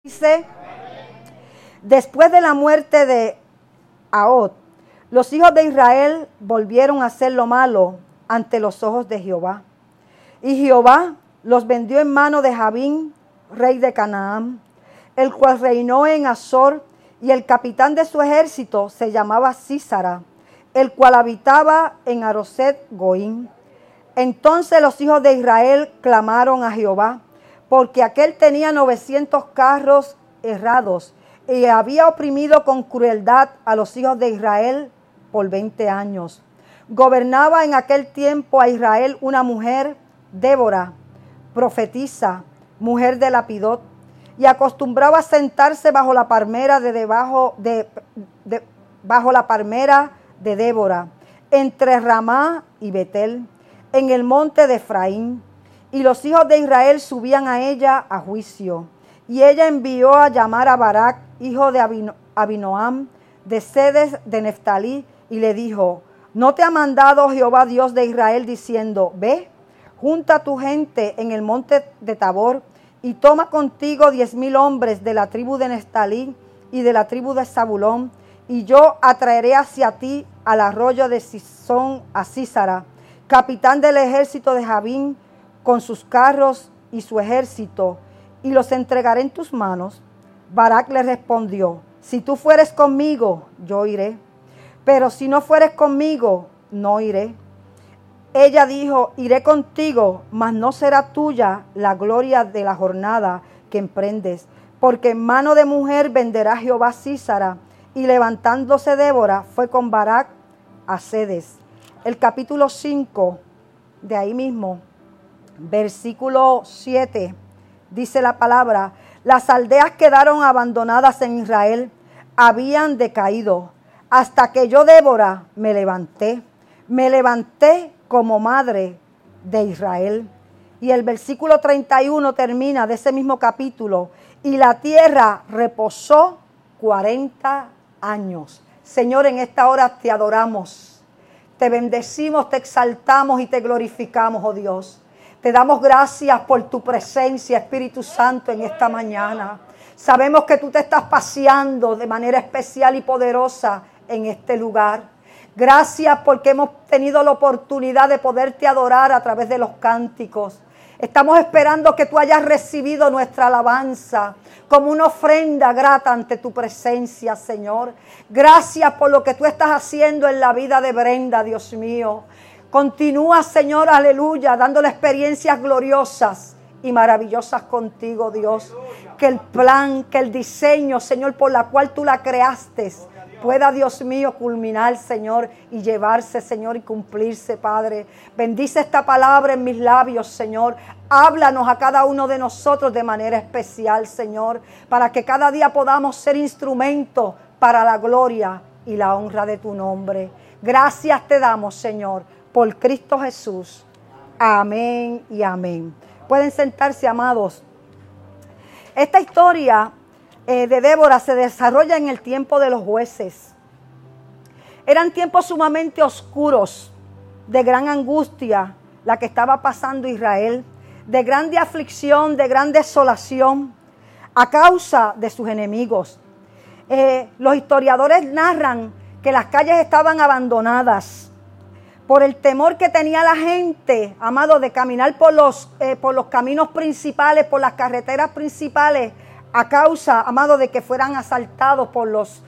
Dice, después de la muerte de Ahod, los hijos de Israel volvieron a hacer lo malo ante los ojos de Jehová. Y Jehová los vendió en mano de Jabín, rey de Canaán, el cual reinó en Azor, y el capitán de su ejército se llamaba Sísara, el cual habitaba en Aroset Goín. Entonces los hijos de Israel clamaron a Jehová, porque aquel tenía 900 carros errados y había oprimido con crueldad a los hijos de Israel por 20 años. Gobernaba en aquel tiempo a Israel una mujer, Débora, profetisa, mujer de Lapidot, y acostumbraba a sentarse bajo la palmera bajo la palmera de Débora, entre Ramá y Betel, en el monte de Efraín. Y los hijos de Israel subían a ella a juicio. Y ella envió a llamar a Barak, hijo de Abinoam, de Sedes de Neftalí, y le dijo: ¿no te ha mandado Jehová Dios de Israel diciendo: ve, junta a tu gente en el monte de Tabor, y toma contigo 10,000 hombres de la tribu de Neftalí y de la tribu de Zabulón, y yo atraeré hacia ti al arroyo de Sison a Sísara, capitán del ejército de Jabín, con sus carros y su ejército, y los entregaré en tus manos? Barak le respondió: si tú fueres conmigo, yo iré, pero si no fueres conmigo, no iré. Ella dijo: iré contigo, mas no será tuya la gloria de la jornada que emprendes, porque en mano de mujer venderá Jehová Sísara. Y levantándose Débora, fue con Barak a Sedes. El capítulo 5, de ahí mismo, versículo 7, dice la palabra: las aldeas quedaron abandonadas en Israel, habían decaído, hasta que yo, Débora, me levanté como madre de Israel. Y el versículo 31 termina de ese mismo capítulo: y la tierra reposó 40 años. Señor, en esta hora te adoramos, te bendecimos, te exaltamos y te glorificamos, oh Dios. Te damos gracias por tu presencia, Espíritu Santo, en esta mañana. Sabemos que tú te estás paseando de manera especial y poderosa en este lugar. Gracias porque hemos tenido la oportunidad de poderte adorar a través de los cánticos. Estamos esperando que tú hayas recibido nuestra alabanza como una ofrenda grata ante tu presencia, Señor. Gracias por lo que tú estás haciendo en la vida de Brenda, Dios mío. Continúa, Señor, aleluya, dándole experiencias gloriosas y maravillosas contigo, Dios. Que el plan, que el diseño, Señor, por la cual tú la creaste, pueda, Dios mío, culminar, Señor, y llevarse, Señor, y cumplirse, Padre. Bendice esta palabra en mis labios, Señor. Háblanos a cada uno de nosotros de manera especial, Señor, para que cada día podamos ser instrumentos para la gloria y la honra de tu nombre. Gracias te damos, Señor, por Cristo Jesús. Amén y amén. Pueden sentarse, amados. Esta historia de Débora se desarrolla en el tiempo de los jueces. Eran tiempos sumamente oscuros, de gran angustia, la que estaba pasando Israel, de grande aflicción, de gran desolación, a causa de sus enemigos. Los historiadores narran que las calles estaban abandonadas por el temor que tenía la gente, amado, de caminar por los caminos principales, por las carreteras principales, a causa, amado, de que fueran asaltados por los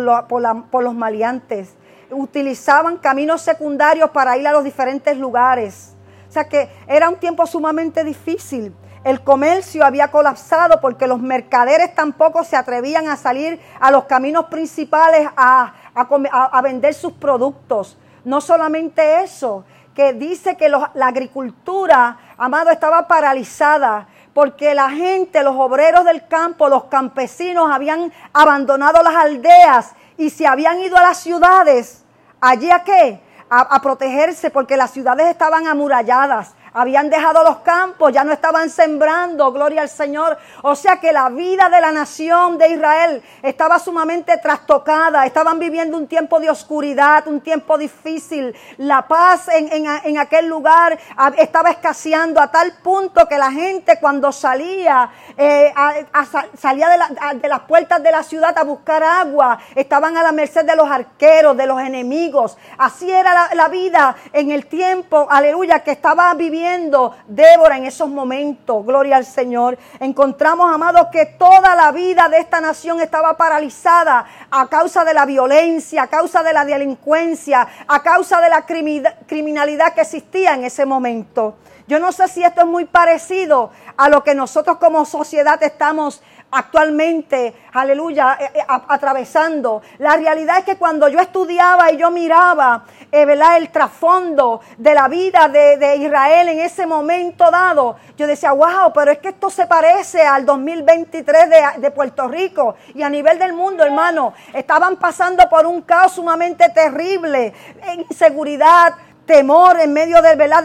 maleantes. Utilizaban caminos secundarios para ir a los diferentes lugares. O sea que era un tiempo sumamente difícil. El comercio había colapsado porque los mercaderes tampoco se atrevían a salir a los caminos principales a vender sus productos. No solamente eso, que dice que la agricultura, amado, estaba paralizada porque la gente, los obreros del campo, los campesinos habían abandonado las aldeas y se habían ido a las ciudades. ¿Allí a qué? A protegerse, porque las ciudades estaban amuralladas, habían dejado los campos, ya no estaban sembrando, gloria al Señor. O sea que la vida de la nación de Israel estaba sumamente trastocada, estaban viviendo un tiempo de oscuridad, un tiempo difícil. La paz en aquel lugar estaba escaseando a tal punto que la gente cuando salía de las puertas de la ciudad a buscar agua, estaban a la merced de los arqueros, de los enemigos. Así era la vida en el tiempo, aleluya, que estaba viviendo Débora en esos momentos, gloria al Señor. Encontramos, amados, que toda la vida de esta nación estaba paralizada a causa de la violencia, a causa de la delincuencia, a causa de la criminalidad que existía en ese momento. Yo no sé si esto es muy parecido a lo que nosotros como sociedad estamos actualmente, aleluya, atravesando. La realidad es que cuando yo estudiaba y yo miraba, ¿verdad?, el trasfondo de la vida de Israel en ese momento dado, yo decía, wow, pero es que esto se parece al 2023 de Puerto Rico y a nivel del mundo, hermano. Estaban pasando por un caos sumamente terrible, inseguridad, temor en medio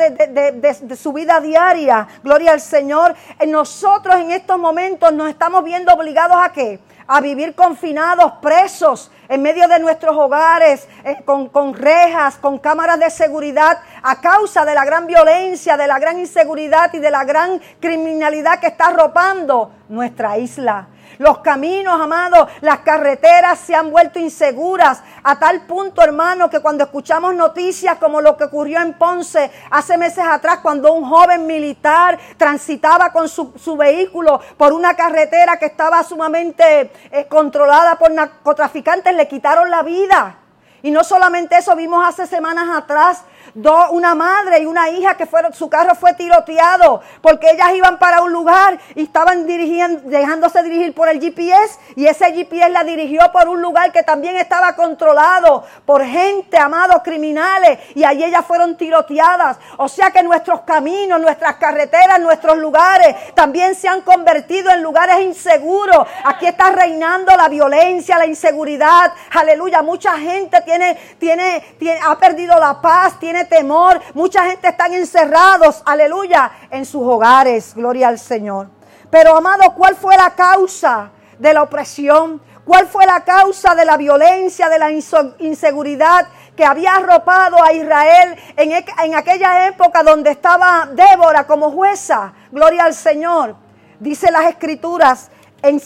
de su vida diaria. Gloria al Señor. Nosotros en estos momentos nos estamos viendo obligados ¿a qué? A vivir confinados, presos, en medio de nuestros hogares, con rejas, con cámaras de seguridad, a causa de la gran violencia, de la gran inseguridad y de la gran criminalidad que está arropando nuestra isla. Los caminos, amados, las carreteras se han vuelto inseguras a tal punto, hermano, que cuando escuchamos noticias como lo que ocurrió en Ponce hace meses atrás, cuando un joven militar transitaba con su vehículo por una carretera que estaba sumamente controlada por narcotraficantes, le quitaron la vida. Y no solamente eso, vimos hace semanas atrás una madre y una hija que su carro fue tiroteado porque ellas iban para un lugar y estaban dejándose dirigir por el GPS, y ese GPS la dirigió por un lugar que también estaba controlado por gente, amados, criminales, y allí ellas fueron tiroteadas. O sea que nuestros caminos, nuestras carreteras, nuestros lugares también se han convertido en lugares inseguros. Aquí está reinando la violencia, la inseguridad, aleluya. Mucha gente ha perdido la paz, tiene temor, mucha gente están encerrados, aleluya, en sus hogares, gloria al Señor. Pero, amado, ¿cuál fue la causa de la opresión? ¿Cuál fue la causa de la violencia, de la inseguridad que había arropado a Israel en aquella época donde estaba Débora como jueza? Gloria al Señor. Dice las Escrituras en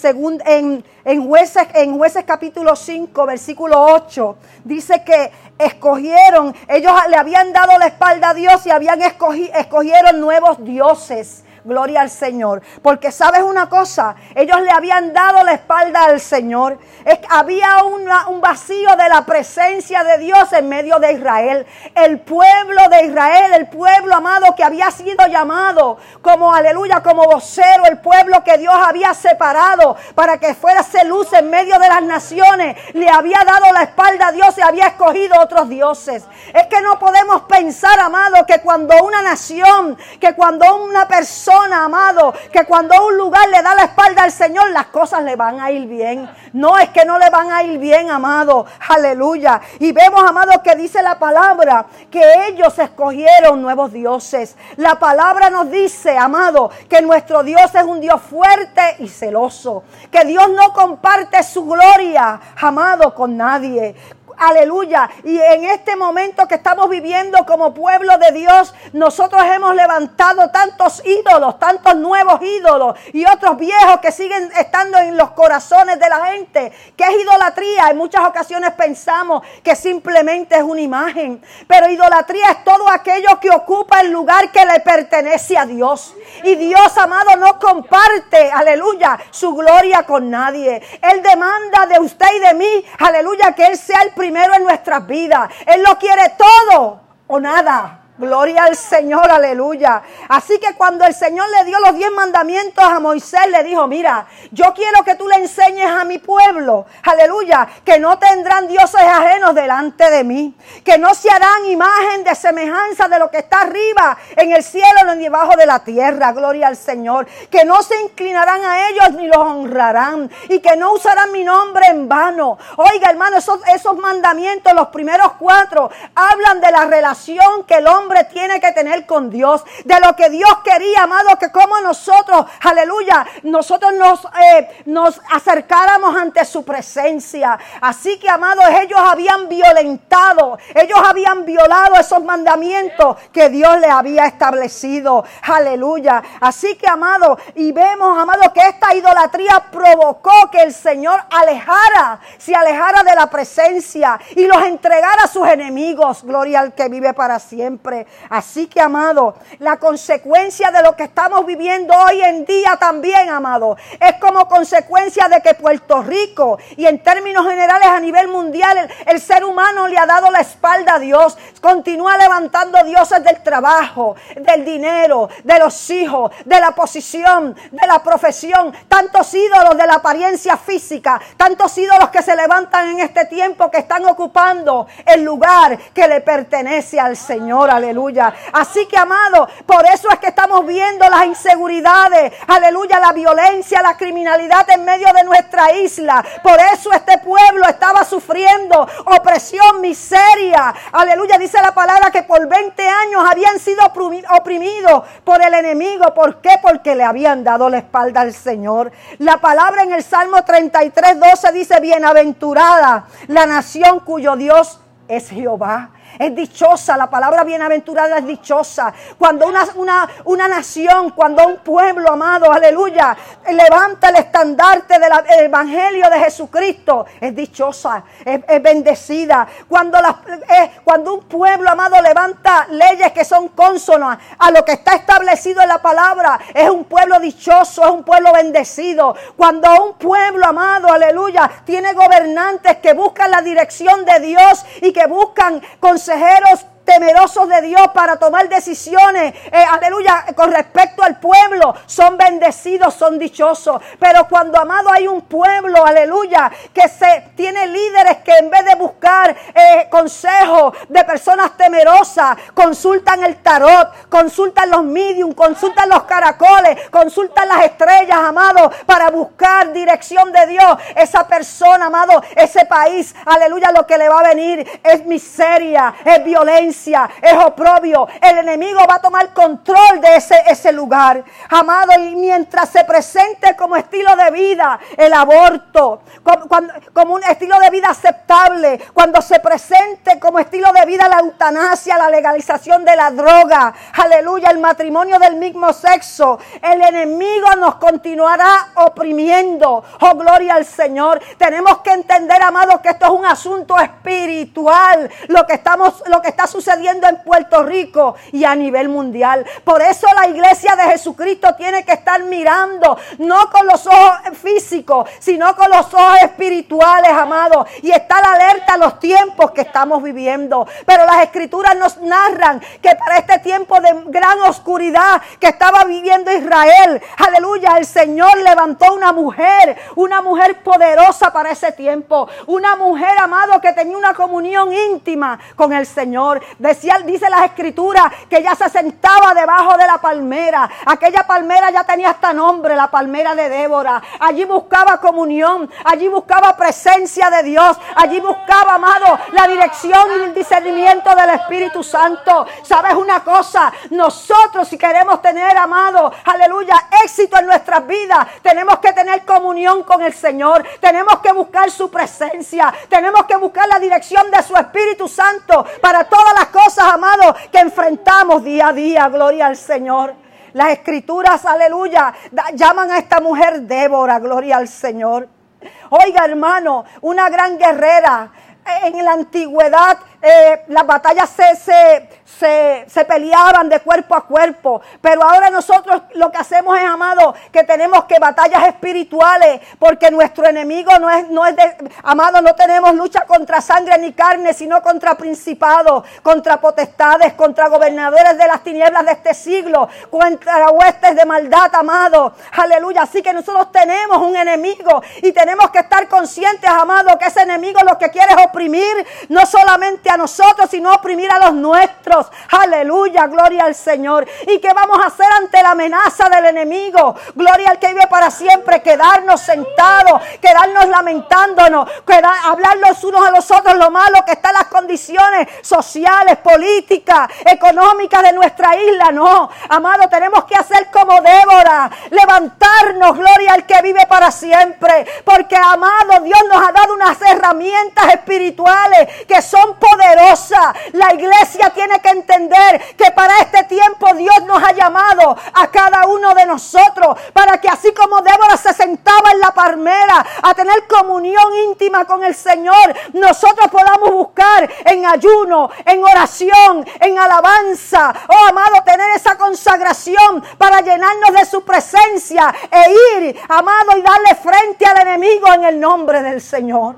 Jueces capítulo 5, versículo 8, dice que ellos le habían dado la espalda a Dios y escogieron nuevos dioses. Gloria al Señor. Porque sabes una cosa, ellos le habían dado la espalda al Señor. Había un vacío de la presencia de Dios en medio de Israel. El pueblo de Israel, el pueblo amado que había sido llamado como, aleluya, como vocero, el pueblo que Dios había separado para que fuese luz en medio de las naciones, le había dado la espalda a Dios y había escogido otros dioses. Es que no podemos pensar, amado, que cuando una nación, que cuando una persona, amado, que cuando un lugar le da la espalda al Señor, las cosas le van a ir bien. No, es que no le van a ir bien, amado, aleluya. Y vemos, amado, que dice la palabra que ellos escogieron nuevos dioses. La palabra nos dice, amado, que nuestro Dios es un Dios fuerte y celoso, que Dios no comparte su gloria, amado, con nadie. Aleluya. Y en este momento que estamos viviendo como pueblo de Dios, nosotros hemos levantado tantos ídolos, tantos nuevos ídolos y otros viejos que siguen estando en los corazones de la gente. ¿Qué es idolatría? En muchas ocasiones pensamos que simplemente es una imagen, pero idolatría es todo aquello que ocupa el lugar que le pertenece a Dios. Y Dios, amado, no comparte, aleluya, su gloria con nadie. Él demanda de usted y de mí, aleluya, que Él sea el primero en nuestras vidas. Él lo quiere todo o nada. Gloria al Señor, aleluya. Así que cuando el Señor le dio los 10 mandamientos a Moisés, le dijo, mira, yo quiero que tú le enseñes a mi pueblo, aleluya, que no tendrán dioses ajenos delante de mí, que no se harán imagen de semejanza de lo que está arriba en el cielo ni debajo de la tierra, gloria al Señor, que no se inclinarán a ellos ni los honrarán y que no usarán mi nombre en vano. Oiga, hermano, esos mandamientos, los primeros 4, hablan de la relación que el hombre hombre tiene que tener con Dios, de lo que Dios quería, amado, que como nosotros, aleluya, nosotros nos acercáramos ante su presencia. Así que, amados, ellos habían violentado, ellos habían violado esos mandamientos que Dios les había establecido, aleluya. Así que, amado, y vemos, amado, que esta idolatría provocó que el Señor se alejara de la presencia y los entregara a sus enemigos. Gloria al que vive para siempre. Así que, amado, la consecuencia de lo que estamos viviendo hoy en día también, amado, es como consecuencia de que Puerto Rico y en términos generales a nivel mundial el ser humano le ha dado la espalda a Dios. Continúa levantando dioses del trabajo, del dinero, de los hijos, de la posición, de la profesión, tantos ídolos de la apariencia física, tantos ídolos que se levantan en este tiempo que están ocupando el lugar que le pertenece al Señor, aleluya. Así que, amado, por eso es que estamos viendo las inseguridades, aleluya, la violencia, la criminalidad en medio de nuestra isla. Por eso este pueblo estaba sufriendo opresión, miseria, aleluya. Dice la palabra que por 20 años habían sido oprimidos por el enemigo. ¿Por qué? Porque le habían dado la espalda al Señor. La palabra en el Salmo 33:12 dice: bienaventurada la nación cuyo Dios es Jehová. Es dichosa, la palabra bienaventurada es dichosa. Cuando una nación, cuando un pueblo, amado, aleluya, levanta el estandarte del evangelio de Jesucristo, es dichosa, es bendecida. Cuando un pueblo, amado, levanta leyes que son cónsonas a lo que está establecido en la palabra, es un pueblo dichoso, es un pueblo bendecido. Cuando un pueblo, amado, aleluya, tiene gobernantes que buscan la dirección de Dios y que buscan consejeros temerosos de Dios para tomar decisiones, aleluya, con respecto al pueblo, son bendecidos, son dichosos. Pero cuando, amado, hay un pueblo, aleluya, que tiene líderes que en vez de buscar consejos de personas temerosas, consultan el tarot, consultan los medium, consultan los caracoles, consultan las estrellas, amado, para buscar dirección de Dios, esa persona, amado, ese país, aleluya, lo que le va a venir es miseria, es violencia, es oprobio. El enemigo va a tomar control de ese lugar, amado. Y mientras se presente como estilo de vida el aborto, como un estilo de vida aceptable, cuando se presente como estilo de vida la eutanasia, la legalización de la droga, aleluya, el matrimonio del mismo sexo, el enemigo nos continuará oprimiendo. Oh, gloria al Señor. Tenemos que entender, amado, que esto es un asunto espiritual, lo que está sucediendo en Puerto Rico y a nivel mundial. Por eso la iglesia de Jesucristo tiene que estar mirando, no con los ojos físicos, sino con los ojos espirituales, amados, y estar alerta a los tiempos que estamos viviendo. Pero las escrituras nos narran que para este tiempo de gran oscuridad que estaba viviendo Israel, aleluya, el Señor levantó una mujer poderosa para ese tiempo, una mujer, amado, que tenía una comunión íntima con el Señor. Dice las escrituras que ella se sentaba debajo de la palmera. Aquella palmera ya tenía hasta nombre, la palmera de Débora. Allí buscaba comunión, allí buscaba presencia de Dios, allí buscaba, amado, la dirección y el discernimiento del Espíritu Santo. ¿Sabes una cosa? Nosotros, si queremos tener, amado, aleluya, éxito en nuestras vidas, tenemos que tener comunión con el Señor, tenemos que buscar su presencia, tenemos que buscar la dirección de su Espíritu Santo para todas las cosas, amado, que enfrentamos día a día. Gloria al Señor. Las escrituras, aleluya, llaman a esta mujer Débora. Gloria al Señor. Oiga, hermano, una gran guerrera. En la antigüedad las batallas se peleaban de cuerpo a cuerpo, pero ahora nosotros lo que hacemos es, amado, que tenemos que batallas espirituales, porque nuestro enemigo no es amado, no tenemos lucha contra sangre ni carne, sino contra principados, contra potestades, contra gobernadores de las tinieblas de este siglo, contra huestes de maldad, amado, aleluya. Así que nosotros tenemos un enemigo y tenemos que estar conscientes, amado, que ese enemigo lo que quiere es oprimir no solamente a nosotros y no oprimir a los nuestros. Aleluya, gloria al Señor. ¿Y qué vamos a hacer ante la amenaza del enemigo? Gloria al que vive para siempre. Quedarnos sentados, quedarnos lamentándonos, hablar los unos a los otros lo malo que están las condiciones sociales, políticas, económicas de nuestra isla. No, amado, tenemos que hacer como Débora, levantarnos, gloria al que vive para siempre, porque, amado, Dios nos ha dado unas herramientas espirituales que son poderosas. La iglesia tiene que entender que para este tiempo Dios nos ha llamado a cada uno de nosotros, para que así como Débora se sentaba en la palmera a tener comunión íntima con el Señor, nosotros podamos buscar en ayuno, en oración, en alabanza, oh amado, tener esa consagración para llenarnos de su presencia e ir, amado, y darle frente al enemigo en el nombre del Señor.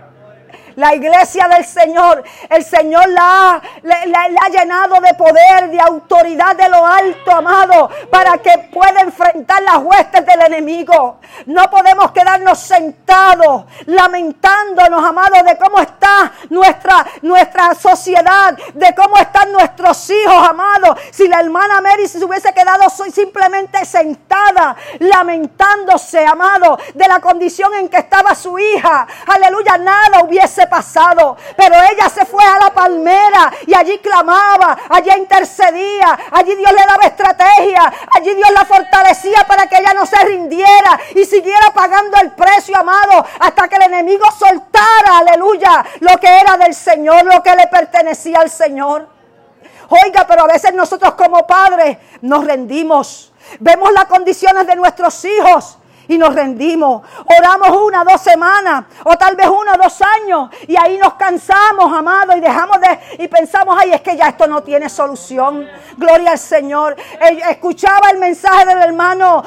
La iglesia del Señor, el Señor la ha llenado de poder, de autoridad de lo alto, amado, para que pueda enfrentar las huestes del enemigo. No podemos quedarnos sentados, lamentándonos, amado, de cómo está nuestra sociedad, de cómo están nuestros hijos, amado. Si la hermana Mary se hubiese quedado simplemente sentada, lamentándose, amado, de la condición en que estaba su hija, aleluya, nada hubiese pasado, pero ella se fue a la palmera y allí clamaba, allí intercedía, allí Dios le daba estrategia, allí Dios la fortalecía para que ella no se rindiera y siguiera pagando el precio, amado, hasta que el enemigo soltara, aleluya, lo que era del Señor, lo que le pertenecía al Señor. Oiga, pero a veces nosotros como padres nos rendimos, vemos las condiciones de nuestros hijos y nos rendimos, oramos 1 o 2 semanas, o tal vez 1 o 2 años, y ahí nos cansamos, amado, y pensamos, ay, es que ya esto no tiene solución. Gloria al Señor. Escuchaba el mensaje del hermano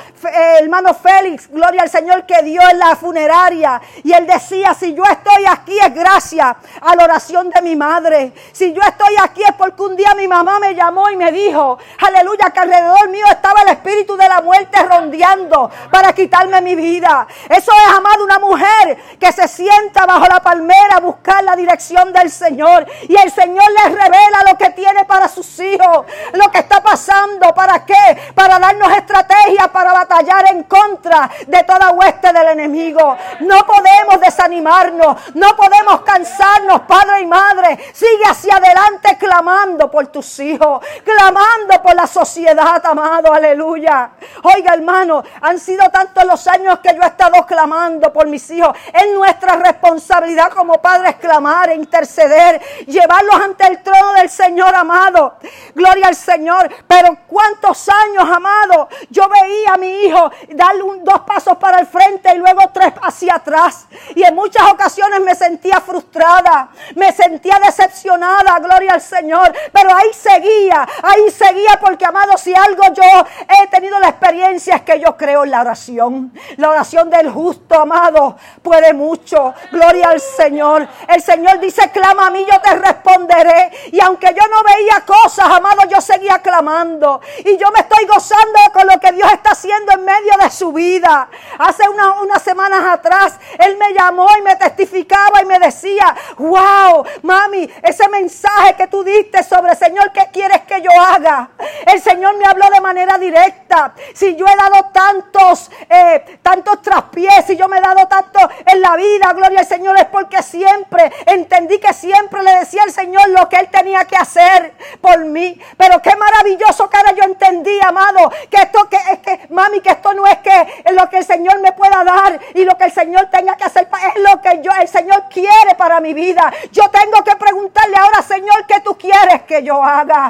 Félix, gloria al Señor, que dio en la funeraria, y él decía, si yo estoy aquí es gracias a la oración de mi madre. Si yo estoy aquí es porque un día mi mamá me llamó y me dijo, aleluya, que alrededor mío estaba el espíritu de la muerte rondeando para quitarme mi vida. Eso es, amado, una mujer que se sienta bajo la palmera a buscar la dirección del Señor, y el Señor les revela lo que tiene para sus hijos, lo que está pasando. ¿Para qué? Para darnos estrategias para batallar en contra de toda hueste del enemigo. No podemos desanimarnos, no podemos cansarnos, padre y madre. Sigue hacia adelante clamando por tus hijos, clamando por la sociedad, amado, aleluya. Oiga, hermano, han sido tantos los años que yo he estado clamando por mis hijos. Es nuestra responsabilidad como padres clamar, interceder, llevarlos ante el trono del Señor, amado. Gloria al Señor. Pero cuántos años, amado, yo veía a mi hijo darle 2 pasos para el frente y luego 3 hacia atrás. Y en muchas ocasiones me sentía frustrada, me sentía decepcionada, gloria al Señor. Pero ahí seguía porque, amado, si algo yo he tenido la experiencia es que yo creo en la oración. La oración del justo, amado, puede mucho. Gloria al Señor. El Señor dice, clama a mí, yo te responderé. Y aunque yo no veía cosas, amado, yo seguía clamando. Y yo me estoy gozando con lo que Dios está haciendo en medio de su vida. Hace unas semanas atrás, Él me llamó y me testificaba y me decía, wow, mami, ese mensaje que tú diste sobre, Señor, ¿qué quieres que yo haga? El Señor me habló de manera directa. Si yo he dado tantos traspiés, y yo me he dado tanto en la vida, gloria al Señor, es porque siempre entendí que siempre le decía al Señor lo que Él tenía que hacer por mí. Pero qué maravilloso que ahora yo entendí, amado, que esto que esto no es que lo que el Señor me pueda dar y lo que el Señor tenga que hacer, es lo que el Señor quiere para mi vida. Yo tengo que preguntarle ahora, Señor, ¿qué tú quieres que yo haga?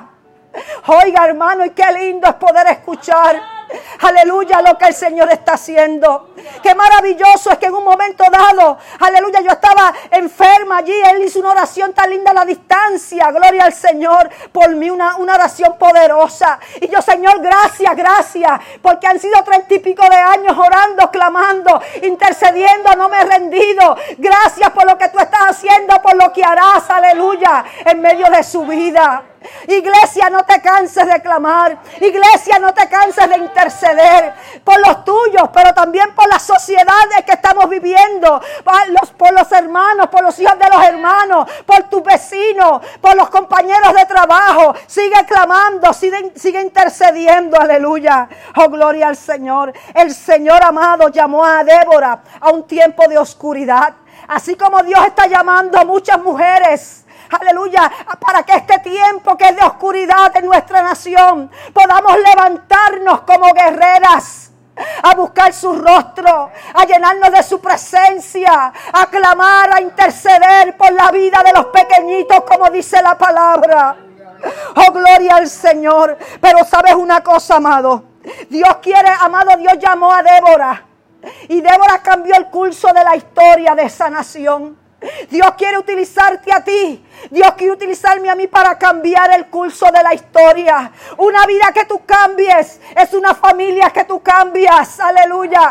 Oiga, hermano, y qué lindo es poder escuchar, aleluya, lo que el Señor está haciendo. Qué maravilloso es que en un momento dado, aleluya, yo estaba enferma allí. Él hizo una oración tan linda a la distancia, gloria al Señor, por mí, una oración poderosa. Y yo, Señor, gracias, porque han sido 30 y pico de años orando, clamando, intercediendo, no me he rendido. Gracias por lo que tú estás haciendo, por lo que harás, aleluya, en medio de su vida. Iglesia, no te canses de clamar. Iglesia, no te canses de interceder por los tuyos, pero también por las sociedades que estamos viviendo, por los hermanos, por los hijos de los hermanos, por tus vecinos, por los compañeros de trabajo. Sigue clamando, sigue intercediendo, aleluya. Oh, gloria al Señor. El Señor amado llamó a Débora a un tiempo de oscuridad. Así como Dios está llamando a muchas mujeres, aleluya, para que este tiempo que es de oscuridad en nuestra nación, podamos levantarnos como guerreras, a buscar su rostro, a llenarnos de su presencia, a clamar, a interceder por la vida de los pequeñitos, como dice la palabra. Oh, gloria al Señor. Pero sabes una cosa, amado, Dios quiere, amado, Dios llamó a Débora. Y Débora cambió el curso de la historia de esa nación. Dios quiere utilizarte a ti. Dios quiere utilizarme a mí para cambiar el curso de la historia. Una vida que tú cambies es una familia que tú cambias. Aleluya.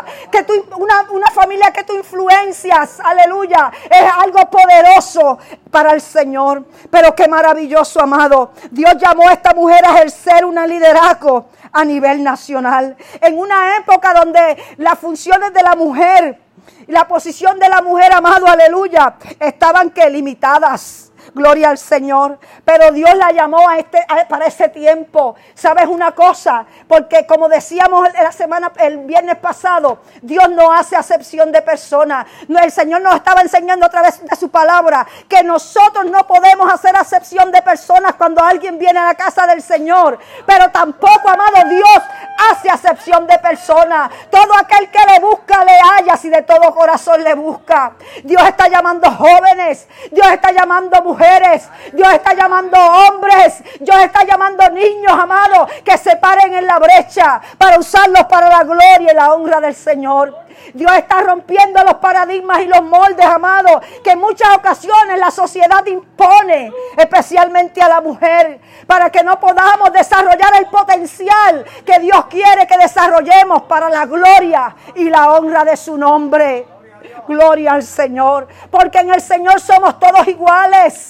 Una familia que tú influencias. Aleluya. Es algo poderoso para el Señor. Pero qué maravilloso, amado. Dios llamó a esta mujer a ejercer un liderazgo a nivel nacional. En una época donde las funciones de la mujer y la posición de la mujer, amado, aleluya, estaban limitadas. Gloria al Señor. Pero Dios la llamó para ese tiempo. ¿Sabes una cosa? Porque como decíamos el viernes pasado, Dios no hace acepción de personas. El Señor nos estaba enseñando a través de su palabra que nosotros no podemos hacer acepción de personas cuando alguien viene a la casa del Señor. Pero tampoco, amado, Dios hace acepción de personas. Todo aquel que le busca, le halla, si de todo corazón le busca. Dios está llamando jóvenes. Dios está llamando mujeres. Dios está llamando hombres. Dios está llamando niños, amados, que se paren en la brecha para usarlos para la gloria y la honra del Señor. Dios está rompiendo los paradigmas y los moldes, amados, que en muchas ocasiones la sociedad impone, especialmente a la mujer, para que no podamos desarrollar el potencial que Dios quiere que desarrollemos para la gloria y la honra de su nombre. Gloria al Señor, porque en el Señor somos todos iguales.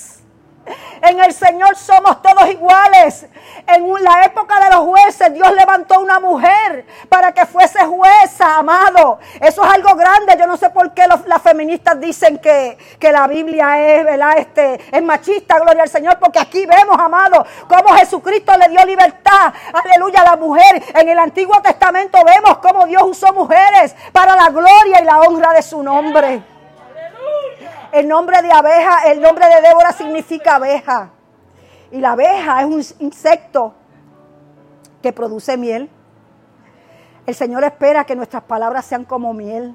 En el Señor somos todos iguales. En la época de los jueces, Dios levantó una mujer para que fuese jueza, amado. Eso es algo grande. Yo no sé por qué las feministas dicen que la Biblia es, ¿verdad? Es machista, gloria al Señor, porque aquí vemos, amado, cómo Jesucristo le dio libertad, aleluya, a la mujer. En el Antiguo Testamento vemos cómo Dios usó mujeres para la gloria y la honra de su nombre. El nombre de abeja, el nombre de Débora significa abeja. Y la abeja es un insecto que produce miel. El Señor espera que nuestras palabras sean como miel,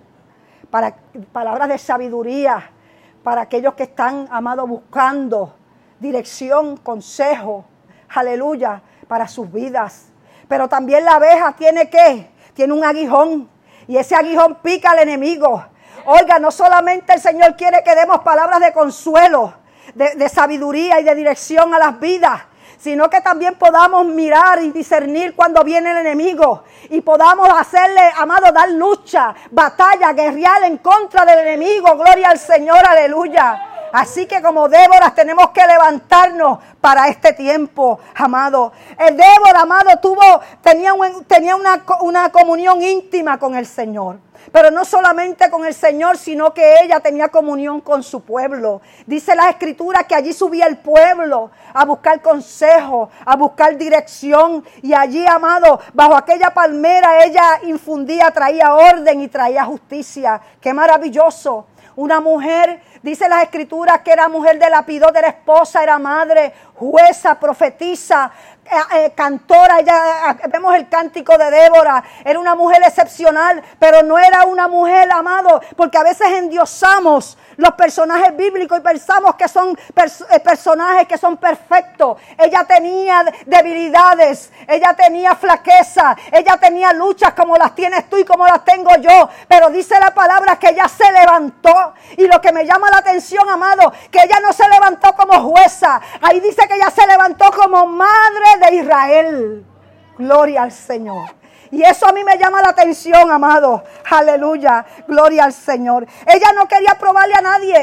palabras de sabiduría, para aquellos que están, amados, buscando dirección, consejo, aleluya, para sus vidas. Pero también la abeja tiene un aguijón, y ese aguijón pica al enemigo. Oiga, no solamente el Señor quiere que demos palabras de consuelo, de sabiduría y de dirección a las vidas, sino que también podamos mirar y discernir cuando viene el enemigo y podamos hacerle, amado, dar lucha, batalla, guerrear en contra del enemigo. Gloria al Señor, aleluya. Así que como Débora tenemos que levantarnos para este tiempo, amado. Débora, amado, tenía una comunión íntima con el Señor. Pero no solamente con el Señor, sino que ella tenía comunión con su pueblo. Dice la Escritura que allí subía el pueblo a buscar consejo, a buscar dirección. Y allí, amado, bajo aquella palmera ella infundía, traía orden y traía justicia. ¡Qué maravilloso! Una mujer, dice las Escrituras, que era mujer de lapidot, era esposa, era madre, jueza, profetisa, cantora. Vemos el cántico de Débora. Era una mujer excepcional, pero no era una mujer, amado, porque a veces endiosamos los personajes bíblicos y pensamos que son personajes que son perfectos. Ella tenía debilidades, ella tenía flaqueza, ella tenía luchas como las tienes tú y como las tengo yo, pero dice la palabra que ella se levantó. Y lo que me llama la atención, amado, que ella no se levantó como jueza, ahí dice que ella se levantó como madre de Israel. Gloria al Señor. Y eso a mí me llama la atención, amado. Aleluya. Gloria al Señor. Ella no quería probarle a nadie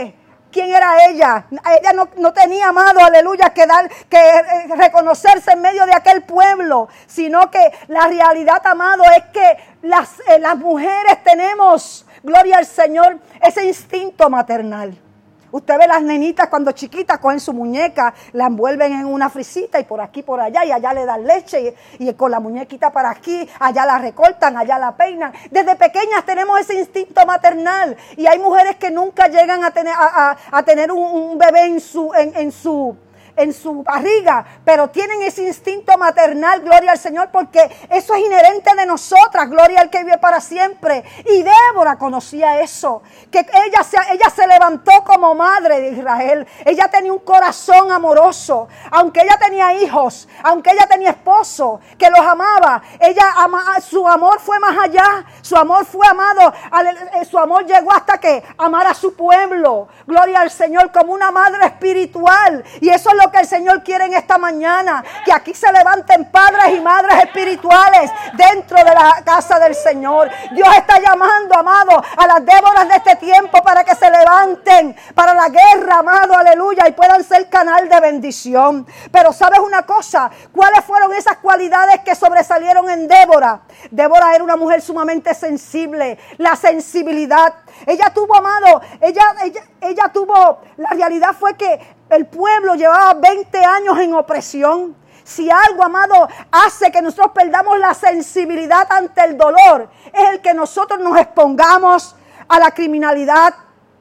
¿Quién era ella? Ella no tenía, amado, aleluya, que reconocerse en medio de aquel pueblo, sino que la realidad, amado, es que las mujeres tenemos, gloria al Señor, ese instinto maternal. Usted ve las nenitas cuando chiquitas cogen su muñeca, la envuelven en una frisita y por aquí, por allá, y allá le dan leche y con la muñequita para aquí, allá la recortan, allá la peinan. Desde pequeñas tenemos ese instinto maternal y hay mujeres que nunca llegan a tener un bebé en su barriga, pero tienen ese instinto maternal, gloria al Señor, porque eso es inherente de nosotras, gloria al que vive para siempre. Y Débora conocía eso, que ella se levantó como madre de Israel. Ella tenía un corazón amoroso, aunque ella tenía hijos, aunque ella tenía esposo que los amaba, su amor fue más allá, su amor fue amado, su amor llegó hasta que amar a su pueblo, gloria al Señor, como una madre espiritual. Y eso es lo que el Señor quiere en esta mañana, que aquí se levanten padres y madres espirituales dentro de la casa del Señor. Dios está llamando, amado, a las Déboras de este tiempo para que se levanten para la guerra, amado, aleluya, y puedan ser canal de bendición. Pero ¿sabes una cosa? ¿Cuáles fueron esas cualidades que sobresalieron en Débora? Débora era una mujer sumamente sensible, la sensibilidad. Ella tuvo, amado, ella tuvo, la realidad fue que el pueblo llevaba 20 años en opresión. Si algo, amado, hace que nosotros perdamos la sensibilidad ante el dolor, es el que nosotros nos expongamos a la criminalidad,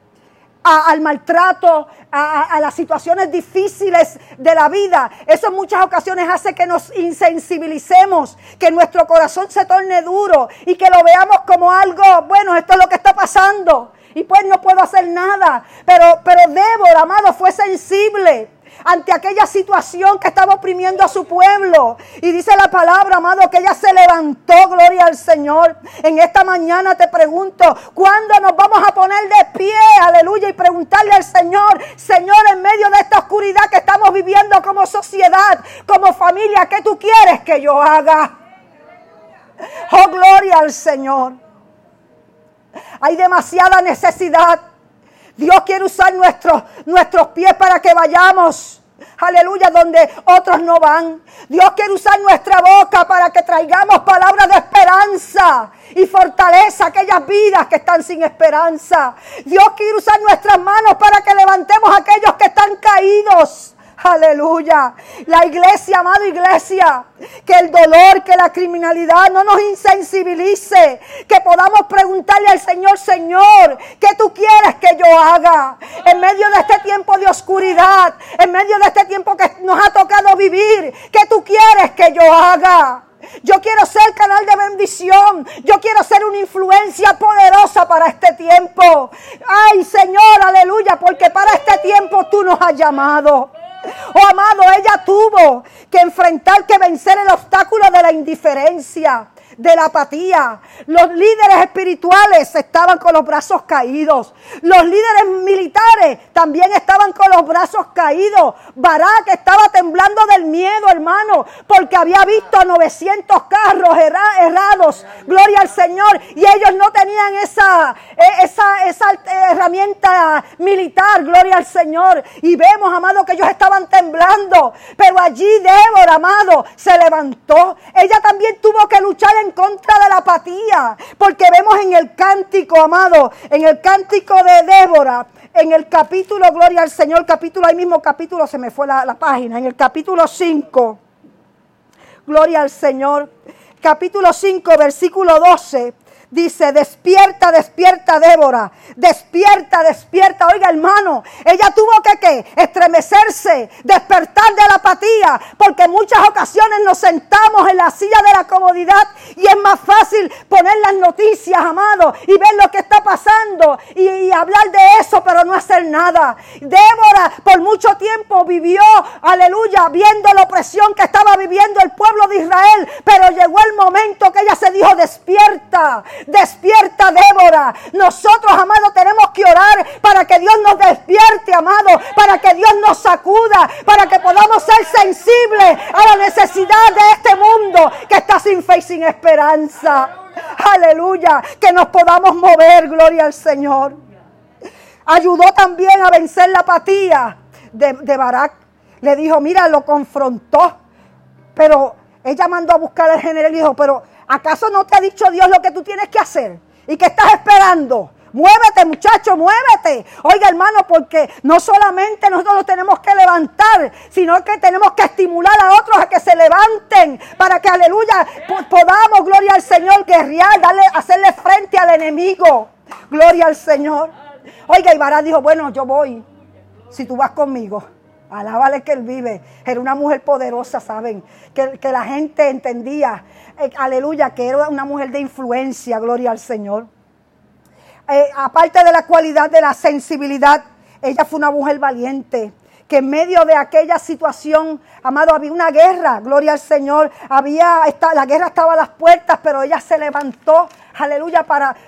al maltrato, a las situaciones difíciles de la vida. Eso en muchas ocasiones hace que nos insensibilicemos, que nuestro corazón se torne duro y que lo veamos como algo, bueno, esto es lo que está pasando y pues no puedo hacer nada. Pero Débora, amado, fue sensible ante aquella situación que estaba oprimiendo a su pueblo. Y dice la palabra, amado, que ella se levantó, gloria al Señor. En esta mañana te pregunto, ¿cuándo nos vamos a poner de pie, aleluya, y preguntarle al Señor, Señor, en medio de esta oscuridad que estamos viviendo como sociedad, como familia, ¿qué tú quieres que yo haga? Oh, gloria al Señor. Hay demasiada necesidad. Dios quiere usar nuestros pies para que vayamos, aleluya, donde otros no van. Dios quiere usar nuestra boca para que traigamos palabras de esperanza y fortaleza a aquellas vidas que están sin esperanza. Dios quiere usar nuestras manos para que levantemos a aquellos que están caídos. Aleluya. La iglesia, amado, iglesia, que el dolor, que la criminalidad no nos insensibilice, que podamos preguntarle al Señor, Señor, ¿qué tú quieres que yo haga? En medio de este tiempo de oscuridad, en medio de este tiempo que nos ha tocado vivir, ¿qué tú quieres que yo haga? Yo quiero ser canal de bendición. Yo quiero ser una influencia poderosa para este tiempo. Ay, Señor, aleluya, porque para este tiempo tú nos has llamado. Oh, amado, ella tuvo que vencer el obstáculo de la indiferencia, de la apatía. Los líderes espirituales estaban con los brazos caídos. Los líderes militares también estaban con los brazos caídos. Barak estaba temblando del miedo, hermano, porque había visto 900 carros errados. Gloria al Señor. Y ellos no tenían esa herramienta militar. Gloria al Señor. Y vemos, amado, que ellos estaban temblando. Pero allí Débora, amado, se levantó. Ella también tuvo que luchar en contra de la apatía, porque vemos en el cántico, amado, en el cántico de Débora, en el capítulo, gloria al Señor, ahí mismo capítulo, se me fue la página, en el capítulo 5, gloria al Señor, capítulo 5, versículo 12, dice, despierta, despierta, Débora, despierta, despierta. Oiga, hermano, ella tuvo que estremecerse, despertar de la apatía, porque en muchas ocasiones nos sentamos en la silla de la comodidad y es más fácil poner las noticias, amado, y ver lo que está pasando y hablar de eso, pero no hacer nada. Débora por mucho tiempo vivió, aleluya, viendo la opresión que estaba viviendo el pueblo de Israel, pero llegó el momento que ella se dijo, despierta. Despierta, Débora. Nosotros, amado, tenemos que orar para que Dios nos despierte, amado, para que Dios nos sacuda, para que podamos ser sensibles a la necesidad de este mundo que está sin fe y sin esperanza. Aleluya, que nos podamos mover, gloria al Señor. ayudó también a vencer la apatía de Barak. Le dijo, mira, lo confrontó, pero ella mandó a buscar al general y dijo, pero ¿acaso no te ha dicho Dios lo que tú tienes que hacer? ¿Y qué estás esperando? Muévete, muchacho, muévete. Oiga, hermano, porque no solamente nosotros los tenemos que levantar, sino que tenemos que estimular a otros a que se levanten para que, aleluya, podamos, gloria al Señor, guerrear, hacerle frente al enemigo. Gloria al Señor. Oiga, y Barak dijo, bueno, yo voy, si tú vas conmigo. Alábale que él vive. Era una mujer poderosa, ¿saben? Que la gente entendía, aleluya, que era una mujer de influencia, gloria al Señor. Aparte de la cualidad de la sensibilidad, ella fue una mujer valiente, que en medio de aquella situación, amado, había una guerra, gloria al Señor, la guerra estaba a las puertas, pero ella se levantó, aleluya,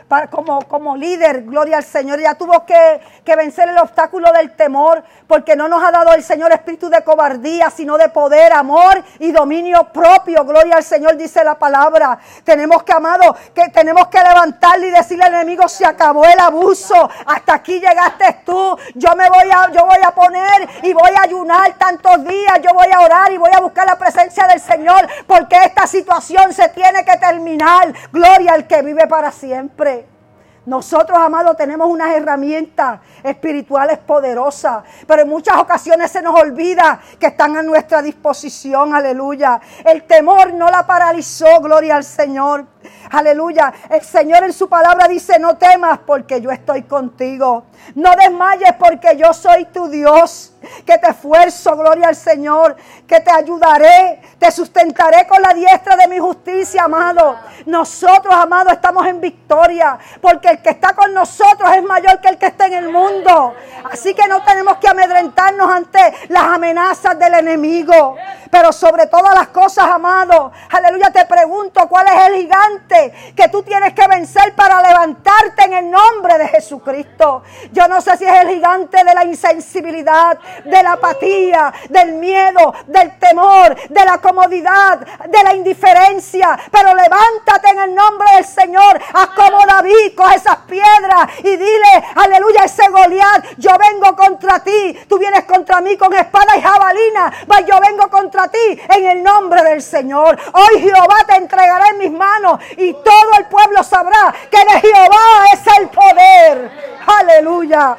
como líder, gloria al Señor. Ella tuvo que vencer el obstáculo del temor, porque no nos ha dado el Señor espíritu de cobardía, sino de poder, amor y dominio propio. Gloria al Señor, dice la palabra. Tenemos que, amado, que tenemos que levantarle y decirle al enemigo, se acabó el abuso, hasta aquí llegaste tú, yo voy a poner y voy a ayunar tantos días, yo voy a orar y voy a buscar la presencia del Señor, porque esta situación se tiene que terminar. Gloria al que vive para siempre. Nosotros, amados, tenemos unas herramientas espirituales poderosas, pero en muchas ocasiones se nos olvida que están a nuestra disposición, aleluya. El temor no la paralizó, gloria al Señor, aleluya. El Señor en su palabra dice, no temas porque yo estoy contigo. No desmayes porque yo soy tu Dios, que te esfuerzo, gloria al Señor, que te ayudaré, te sustentaré con la diestra de mi justicia, amado. Nosotros, amados, estamos en victoria, porque el que está con nosotros es mayor que el que está en el mundo. Así que no tenemos que amedrentarnos ante las amenazas del enemigo. Pero sobre todas las cosas, amado, aleluya, te pregunto, ¿cuál es el gigante que tú tienes que vencer para levantarte en el nombre de Jesucristo? Yo no sé si es el gigante de la insensibilidad, de la apatía, del miedo, del temor, de la comodidad, de la indiferencia, pero levántate en el nombre del Señor. Haz como David, coge esas piedras y dile, aleluya, ese Goliat, yo vengo contra ti, tú vienes contra mí con espada y jabalina, pues yo vengo contra ti en el nombre del Señor. Hoy Jehová te entregará en mis manos y todo el pueblo sabrá que de Jehová es el poder. Aleluya,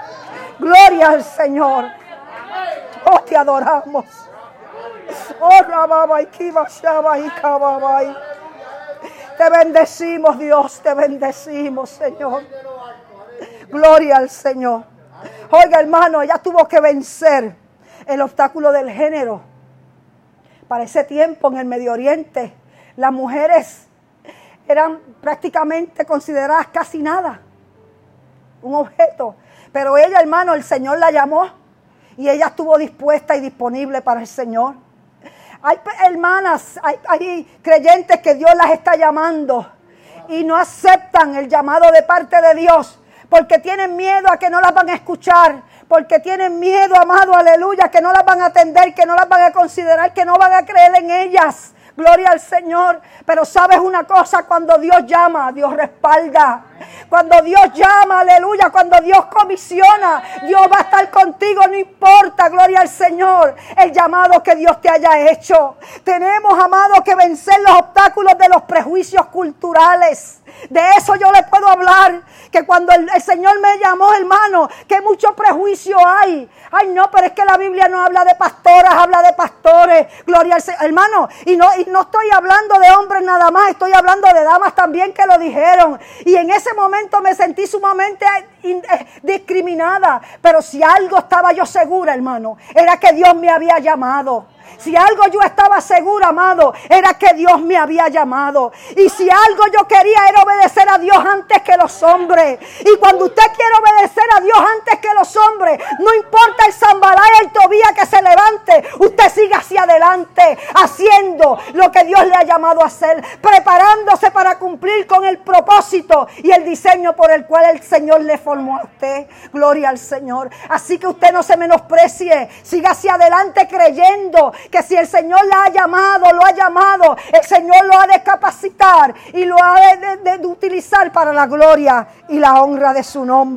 gloria al Señor. Oh, te adoramos. Oh, Rababa, te bendecimos, Dios, te bendecimos, Señor. Gloria al Señor. Oiga, hermano, ella tuvo que vencer el obstáculo del género. Para ese tiempo en el Medio Oriente, las mujeres eran prácticamente consideradas casi nada, un objeto. Pero ella, hermano, el Señor la llamó y ella estuvo dispuesta y disponible para el Señor. Hay hermanas, hay creyentes que Dios las está llamando y no aceptan el llamado de parte de Dios porque tienen miedo a que no las van a escuchar, porque tienen miedo, amado, aleluya, que no las van a atender, que no las van a considerar, que no van a creer en ellas. Gloria al Señor. Pero sabes una cosa, cuando Dios llama, Dios respalda. Cuando Dios llama, aleluya, cuando Dios comisiona, Dios va a estar contigo, no importa, gloria al Señor, el llamado que Dios te haya hecho. Tenemos, amado, que vencer los obstáculos de los prejuicios culturales. De eso yo le puedo hablar, que cuando el Señor me llamó, hermano, que mucho prejuicio hay. Ay, no, pero es que la Biblia no habla de pastoras, habla de pastores. Gloria al Señor, hermano, y no estoy hablando de hombres nada más, estoy hablando de damas también que lo dijeron. Y en ese momento me sentí sumamente discriminada. Pero si algo estaba yo segura, hermano, era que Dios me había llamado. Si algo yo estaba segura, amado, era que Dios me había llamado. Y si algo yo quería era obedecer a Dios antes que los hombres. Y cuando usted quiere obedecer a Dios antes que los hombres, no importa el Zambalaya y el Tobía que se levante, usted sigue hacia adelante, haciendo lo que Dios le ha llamado a hacer, preparándose para cumplir con el propósito y el diseño por el cual el Señor le formó a usted. Gloria al Señor. Así que usted no se menosprecie, siga hacia adelante creyendo que si el Señor la ha llamado, lo ha llamado, el Señor lo ha de capacitar y lo ha de utilizar para la gloria y la honra de su nombre.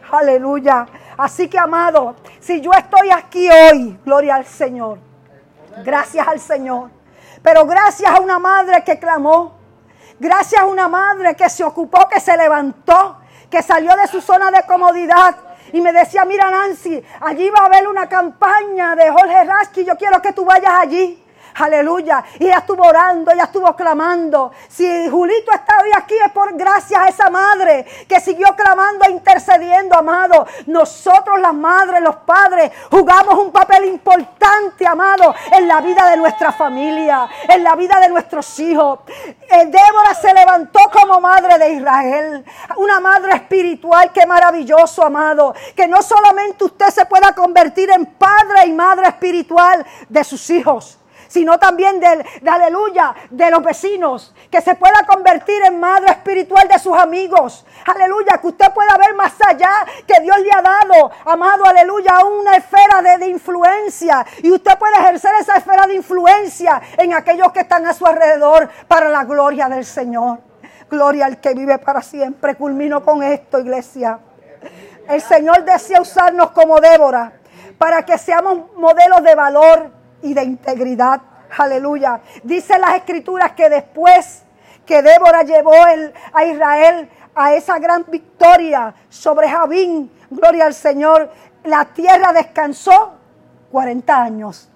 Aleluya. Así que, amado, si yo estoy aquí hoy, gloria al Señor, gracias al Señor, pero gracias a una madre que clamó, gracias a una madre que se ocupó, que se levantó, que salió de su zona de comodidad y me decía, mira Nancy, allí va a haber una campaña de Jorge Rasky, yo quiero que tú vayas allí. Aleluya. Y ella estuvo orando, ella estuvo clamando. Si Julito está hoy aquí es por gracias a esa madre que siguió clamando e intercediendo, amado. Nosotros las madres, los padres, jugamos un papel importante, amado, en la vida de nuestra familia, en la vida de nuestros hijos. Débora se levantó como madre de Israel, una madre espiritual. Qué maravilloso, amado, que no solamente usted se pueda convertir en padre y madre espiritual de sus hijos, sino también aleluya, de los vecinos, que se pueda convertir en madre espiritual de sus amigos, aleluya, que usted pueda ver más allá, que Dios le ha dado, amado, aleluya, una esfera de influencia, y usted puede ejercer esa esfera de influencia en aquellos que están a su alrededor, para la gloria del Señor. Gloria al que vive para siempre. Culmino con esto, iglesia. El Señor desea usarnos como Débora, para que seamos modelos de valor y de integridad. Aleluya. Dice las escrituras que después que Débora llevó a Israel a esa gran victoria sobre Jabín, gloria al Señor, la tierra descansó 40 años.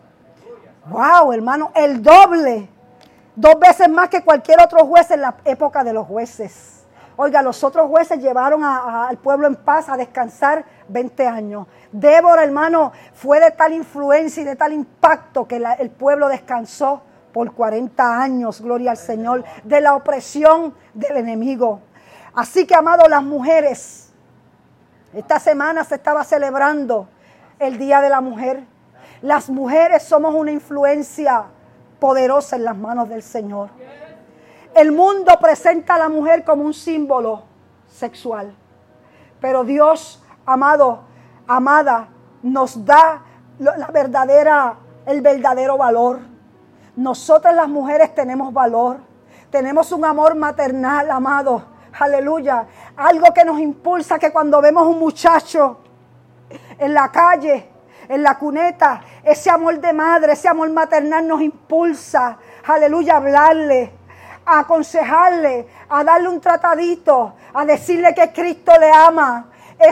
Wow, hermano, el doble, 2 veces más que cualquier otro juez en la época de los jueces. Oiga, los otros jueces llevaron al pueblo en paz a descansar 20 años. Débora, hermano, fue de tal influencia y de tal impacto que el pueblo descansó por 40 años, gloria al Señor, de la opresión del enemigo. Así que, amado, las mujeres, esta semana se estaba celebrando el Día de la Mujer. Las mujeres somos una influencia poderosa en las manos del Señor. El mundo presenta a la mujer como un símbolo sexual, pero Dios, amado, amada, nos da el verdadero valor. Nosotras las mujeres tenemos valor, tenemos un amor maternal, amado, aleluya, algo que nos impulsa, que cuando vemos un muchacho en la calle, en la cuneta, ese amor de madre, ese amor maternal nos impulsa, aleluya, a hablarle, a aconsejarle, a darle un tratadito, a decirle que Cristo le ama.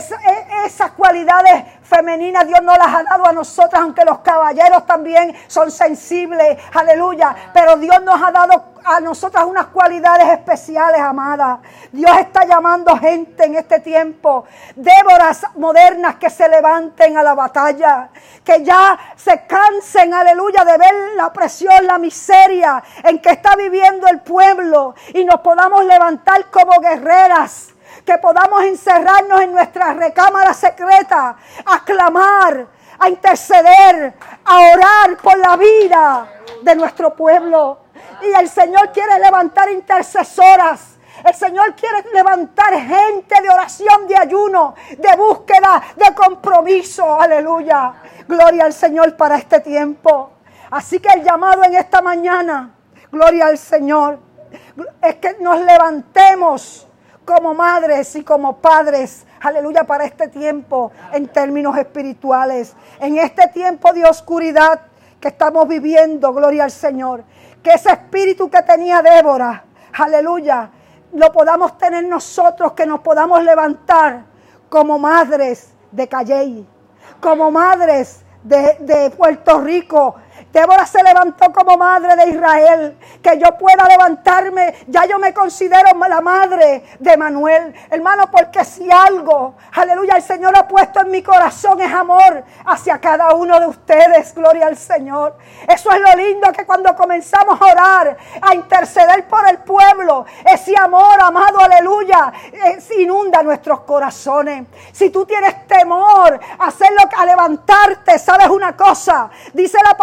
Esas cualidades femeninas Dios nos las ha dado a nosotras, aunque los caballeros también son sensibles, aleluya, pero Dios nos ha dado a nosotras unas cualidades especiales, amada. Dios está llamando gente en este tiempo, Déboras modernas que se levanten a la batalla, que ya se cansen, aleluya, de ver la presión, la miseria en que está viviendo el pueblo, y nos podamos levantar como guerreras, que podamos encerrarnos en nuestras recámaras secretas, a clamar, a interceder, a orar por la vida de nuestro pueblo. Y el Señor quiere levantar intercesoras. El Señor quiere levantar gente de oración, de ayuno, de búsqueda, de compromiso. Aleluya. Gloria al Señor para este tiempo. Así que el llamado en esta mañana, gloria al Señor, es que nos levantemos como madres y como padres, aleluya, para este tiempo en términos espirituales. En este tiempo de oscuridad que estamos viviendo, gloria al Señor, que ese espíritu que tenía Débora, aleluya, lo podamos tener nosotros, que nos podamos levantar como madres de Calley, como madres de Puerto Rico. Débora se levantó como madre de Israel. Que yo pueda levantarme, ya yo me considero la madre de Manuel, hermano, porque si algo, aleluya, el Señor ha puesto en mi corazón es amor hacia cada uno de ustedes, gloria al Señor. Eso es lo lindo, que cuando comenzamos a orar, a interceder por el pueblo, ese amor, amado, aleluya, inunda nuestros corazones. Si tú tienes temor a hacerlo, a levantarte, sabes una cosa, dice la palabra que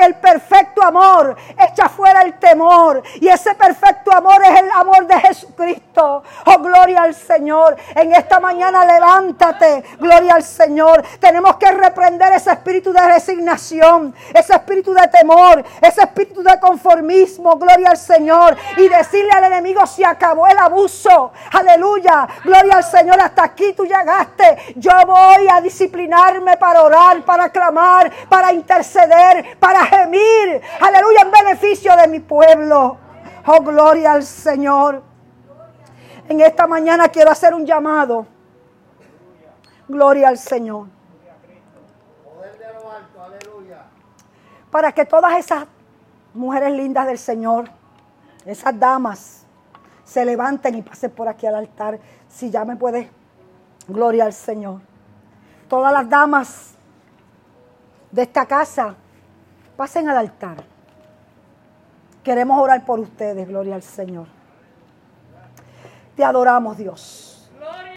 que el perfecto amor echa fuera el temor. Y ese perfecto amor es el amor de Jesucristo. Oh, gloria al Señor. En esta mañana levántate. Gloria al Señor. Tenemos que reprender ese espíritu de resignación, ese espíritu de temor, ese espíritu de conformismo. Gloria al Señor. Y decirle al enemigo: se acabó el abuso. Aleluya. Gloria al Señor. Hasta aquí tú llegaste. Yo voy a disciplinarme para orar, para clamar, para interceder, para gemir. Aleluya, en beneficio de mi pueblo. Oh, gloria al Señor. En esta mañana quiero hacer un llamado. Gloria al Señor. Para que todas esas mujeres lindas del Señor, esas damas, se levanten y pasen por aquí al altar. Si ya me puedes. Gloria al Señor. Todas las damas de esta casa, pasen al altar. Queremos orar por ustedes. Gloria al Señor. Te adoramos, Dios.